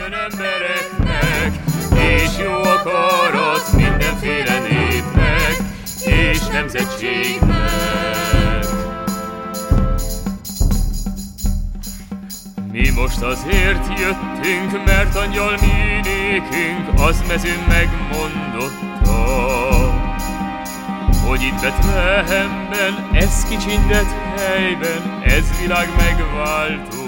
Isten embereknek, és jó akarat mindenféle népnek és nemzetségnek. Mi most azért jöttünk, mert angyal mi nékünk az mezőn megmondotta, hogy itt Betlehemben, ez kicsindett helyben, ez világ megváltó.